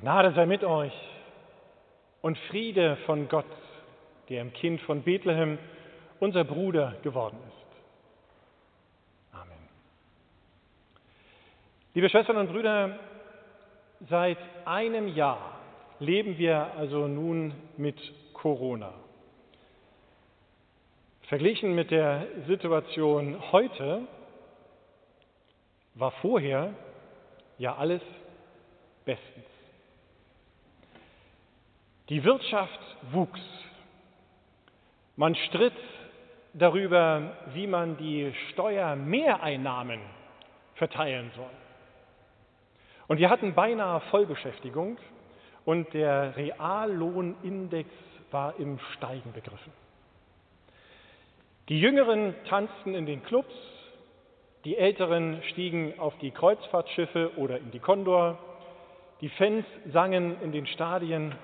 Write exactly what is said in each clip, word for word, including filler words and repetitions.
Gnade sei mit euch und Friede von Gott, der im Kind von Bethlehem unser Bruder geworden ist. Amen. Liebe Schwestern und Brüder, seit einem Jahr leben wir also nun mit Corona. Verglichen mit der Situation heute war vorher ja alles bestens. Die Wirtschaft wuchs. Man stritt darüber, wie man die Steuermehreinnahmen verteilen soll. Und wir hatten beinahe Vollbeschäftigung und der Reallohnindex war im Steigen begriffen. Die Jüngeren tanzten in den Clubs, die Älteren stiegen auf die Kreuzfahrtschiffe oder in die Condor, die Fans sangen in den Stadien.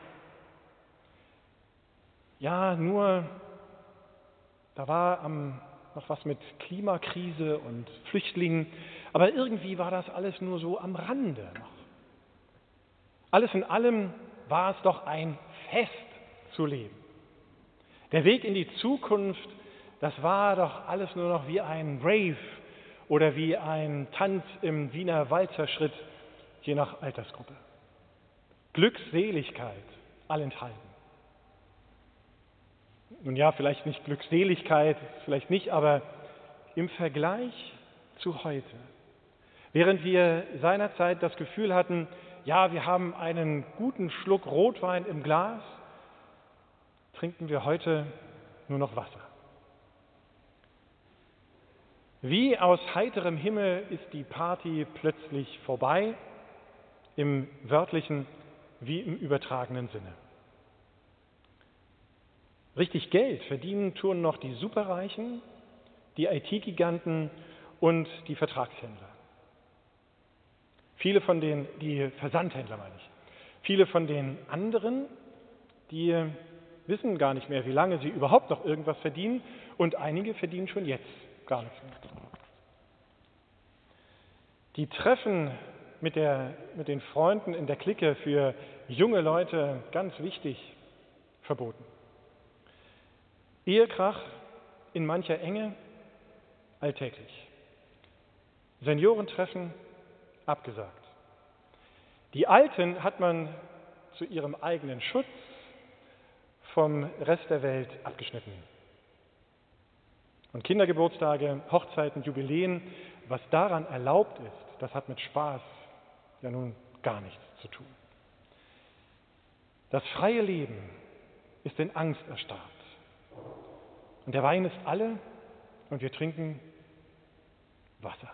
Ja, nur da war am, noch was mit Klimakrise und Flüchtlingen, aber irgendwie war das alles nur so am Rande noch. Alles in allem war es doch ein Fest zu leben. Der Weg in die Zukunft, das war doch alles nur noch wie ein Rave oder wie ein Tanz im Wiener Walzerschritt, je nach Altersgruppe. Glückseligkeit allenthalben. Nun ja, vielleicht nicht Glückseligkeit, vielleicht nicht, aber im Vergleich zu heute, während wir seinerzeit das Gefühl hatten, ja, wir haben einen guten Schluck Rotwein im Glas, trinken wir heute nur noch Wasser. Wie aus heiterem Himmel ist die Party plötzlich vorbei, im wörtlichen wie im übertragenen Sinne. Richtig Geld verdienen tun noch die Superreichen, die I T-Giganten und die Vertragshändler. Viele von den, die Versandhändler meine ich, viele von den anderen, die wissen gar nicht mehr, wie lange sie überhaupt noch irgendwas verdienen und einige verdienen schon jetzt gar nichts mehr. Die Treffen mit, der, mit den Freunden in der Clique für junge Leute, ganz wichtig, verboten. Ehekrach in mancher Enge, alltäglich. Seniorentreffen, abgesagt. Die Alten hat man zu ihrem eigenen Schutz vom Rest der Welt abgeschnitten. Und Kindergeburtstage, Hochzeiten, Jubiläen, was daran erlaubt ist, das hat mit Spaß ja nun gar nichts zu tun. Das freie Leben ist in Angst erstarrt. Und der Wein ist alle und wir trinken Wasser.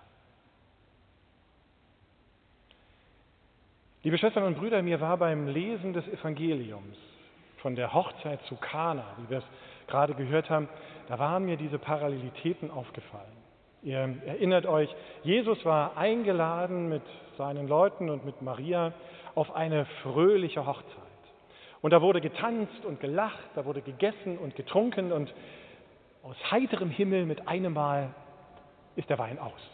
Liebe Schwestern und Brüder, mir war beim Lesen des Evangeliums von der Hochzeit zu Kana, wie wir es gerade gehört haben, da waren mir diese Parallelitäten aufgefallen. Ihr erinnert euch, Jesus war eingeladen mit seinen Leuten und mit Maria auf eine fröhliche Hochzeit. Und da wurde getanzt und gelacht, da wurde gegessen und getrunken und aus heiterem Himmel mit einem Mal ist der Wein aus.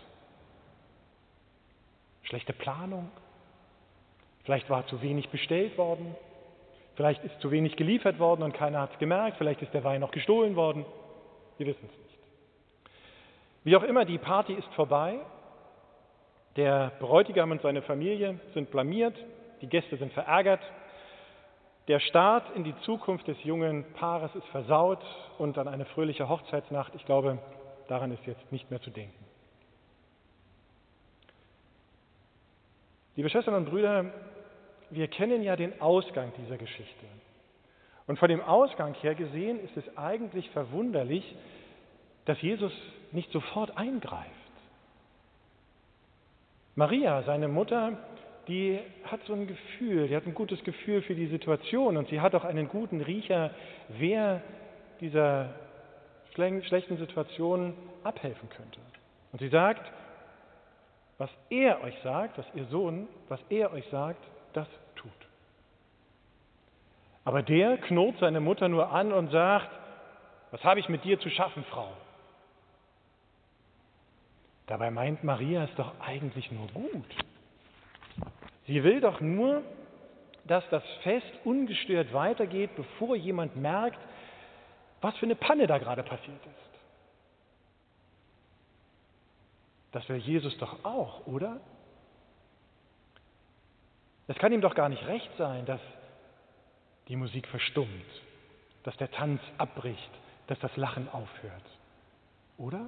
Schlechte Planung, vielleicht war zu wenig bestellt worden, vielleicht ist zu wenig geliefert worden und keiner hat es gemerkt, vielleicht ist der Wein noch gestohlen worden, wir wissen es nicht. Wie auch immer, die Party ist vorbei, der Bräutigam und seine Familie sind blamiert, die Gäste sind verärgert, der Start in die Zukunft des jungen Paares ist versaut und an eine fröhliche Hochzeitsnacht, ich glaube, daran ist jetzt nicht mehr zu denken. Liebe Schwestern und Brüder, wir kennen ja den Ausgang dieser Geschichte. Und von dem Ausgang her gesehen ist es eigentlich verwunderlich, dass Jesus nicht sofort eingreift. Maria, seine Mutter, die hat so ein Gefühl, die hat ein gutes Gefühl für die Situation und sie hat auch einen guten Riecher, wer dieser schlechten Situation abhelfen könnte. Und sie sagt, was er euch sagt, was ihr Sohn, was er euch sagt, das tut. Aber der knurrt seine Mutter nur an und sagt, was habe ich mit dir zu schaffen, Frau? Dabei meint Maria es doch eigentlich nur gut. Sie will doch nur, dass das Fest ungestört weitergeht, bevor jemand merkt, was für eine Panne da gerade passiert ist. Das will Jesus doch auch, oder? Es kann ihm doch gar nicht recht sein, dass die Musik verstummt, dass der Tanz abbricht, dass das Lachen aufhört, oder?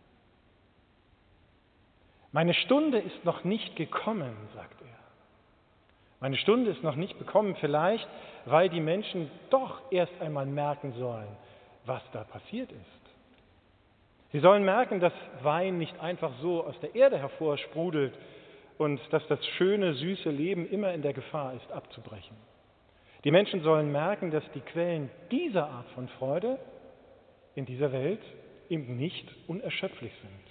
Meine Stunde ist noch nicht gekommen, sagt er. Meine Stunde ist noch nicht gekommen, vielleicht, weil die Menschen doch erst einmal merken sollen, was da passiert ist. Sie sollen merken, dass Wein nicht einfach so aus der Erde hervorsprudelt und dass das schöne, süße Leben immer in der Gefahr ist, abzubrechen. Die Menschen sollen merken, dass die Quellen dieser Art von Freude in dieser Welt eben nicht unerschöpflich sind.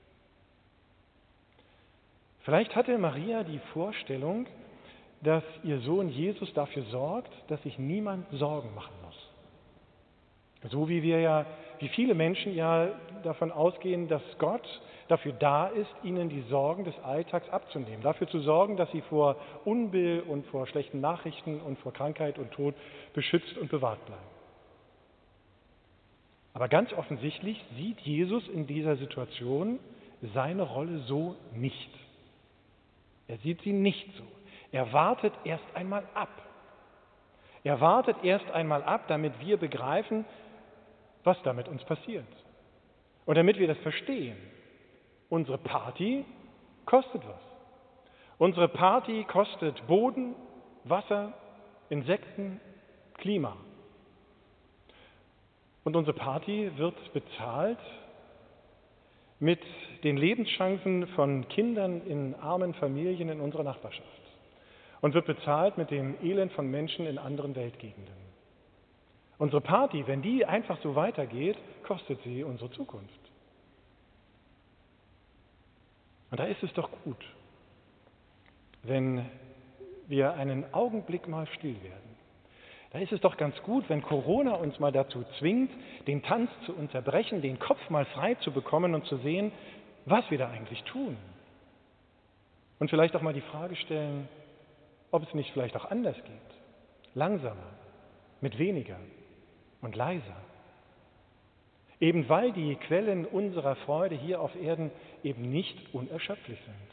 Vielleicht hatte Maria die Vorstellung, dass ihr Sohn Jesus dafür sorgt, dass sich niemand Sorgen machen muss. So wie wir ja, wie viele Menschen ja davon ausgehen, dass Gott dafür da ist, ihnen die Sorgen des Alltags abzunehmen, dafür zu sorgen, dass sie vor Unbill und vor schlechten Nachrichten und vor Krankheit und Tod beschützt und bewahrt bleiben. Aber ganz offensichtlich sieht Jesus in dieser Situation seine Rolle so nicht. Er sieht sie nicht so. Er wartet erst einmal ab. Er wartet erst einmal ab, damit wir begreifen, was da mit uns passiert. Und damit wir das verstehen. Unsere Party kostet was. Unsere Party kostet Boden, Wasser, Insekten, Klima. Und unsere Party wird bezahlt mit den Lebenschancen von Kindern in armen Familien in unserer Nachbarschaft. Und wird bezahlt mit dem Elend von Menschen in anderen Weltgegenden. Unsere Party, wenn die einfach so weitergeht, kostet sie unsere Zukunft. Und da ist es doch gut, wenn wir einen Augenblick mal still werden. Da ist es doch ganz gut, wenn Corona uns mal dazu zwingt, den Tanz zu unterbrechen, den Kopf mal frei zu bekommen und zu sehen, was wir da eigentlich tun. Und vielleicht auch mal die Frage stellen, ob es nicht vielleicht auch anders geht. Langsamer, mit weniger und leiser. Eben weil die Quellen unserer Freude hier auf Erden eben nicht unerschöpflich sind.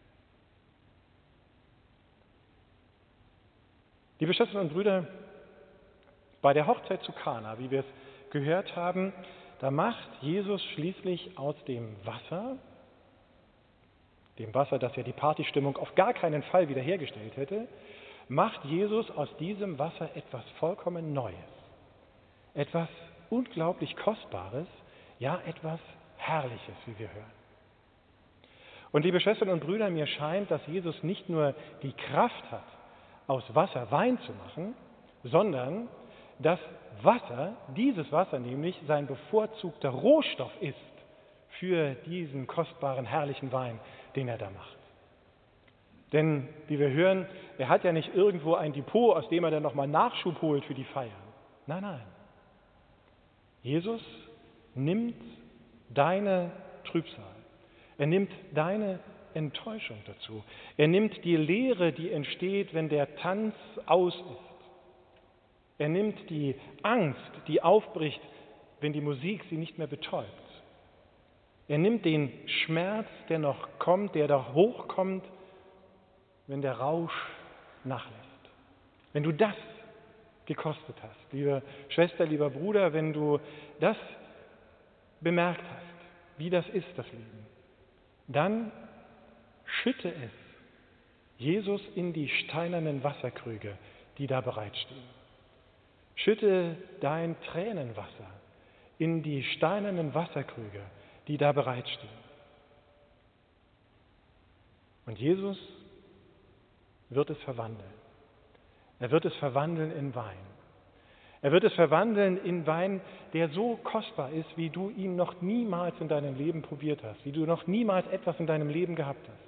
Liebe Schwestern und Brüder, bei der Hochzeit zu Kana, wie wir es gehört haben, da macht Jesus schließlich aus dem Wasser, dem Wasser, das ja die Partystimmung auf gar keinen Fall wiederhergestellt hätte, macht Jesus aus diesem Wasser etwas vollkommen Neues, etwas unglaublich Kostbares, ja etwas Herrliches, wie wir hören. Und liebe Schwestern und Brüder, mir scheint, dass Jesus nicht nur die Kraft hat, aus Wasser Wein zu machen, sondern dass Wasser, dieses Wasser nämlich, sein bevorzugter Rohstoff ist für diesen kostbaren, herrlichen Wein, den er da macht. Denn, wie wir hören, er hat ja nicht irgendwo ein Depot, aus dem er dann nochmal Nachschub holt für die Feier. Nein, nein. Jesus nimmt deine Trübsal, er nimmt deine Enttäuschung dazu, er nimmt die Leere, die entsteht, wenn der Tanz aus ist. Er nimmt die Angst, die aufbricht, wenn die Musik sie nicht mehr betäubt. Er nimmt den Schmerz, der noch kommt, der da hochkommt, wenn der Rausch nachlässt. Wenn du das gekostet hast, liebe Schwester, lieber Bruder, wenn du das bemerkt hast, wie das ist, das Leben, dann schütte es Jesus in die steinernen Wasserkrüge, die da bereitstehen. Schütte dein Tränenwasser in die steinernen Wasserkrüge, die da bereitstehen. Und Jesus wird es verwandeln. Er wird es verwandeln in Wein. Er wird es verwandeln in Wein, der so kostbar ist, wie du ihn noch niemals in deinem Leben probiert hast, wie du noch niemals etwas in deinem Leben gehabt hast.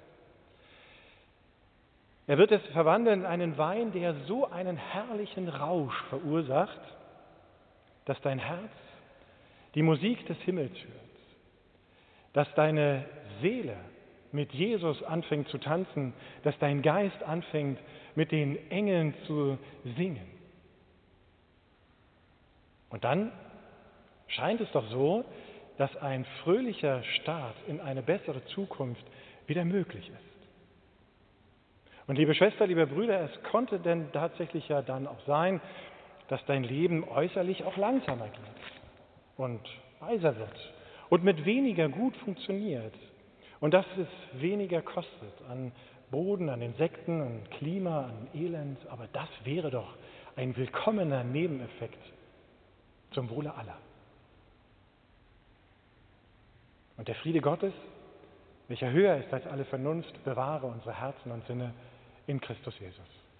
Er wird es verwandeln in einen Wein, der so einen herrlichen Rausch verursacht, dass dein Herz die Musik des Himmels hört, dass deine Seele mit Jesus anfängt zu tanzen, dass dein Geist anfängt, mit den Engeln zu singen. Und dann scheint es doch so, dass ein fröhlicher Start in eine bessere Zukunft wieder möglich ist. Und liebe Schwester, liebe Brüder, es konnte denn tatsächlich ja dann auch sein, dass dein Leben äußerlich auch langsamer geht und weiser wird und mit weniger gut funktioniert und dass es weniger kostet an Boden, an Insekten, an Klima, an Elend. Aber das wäre doch ein willkommener Nebeneffekt zum Wohle aller. Und der Friede Gottes, welcher höher ist als alle Vernunft, bewahre unsere Herzen und Sinne in Christus Jesus.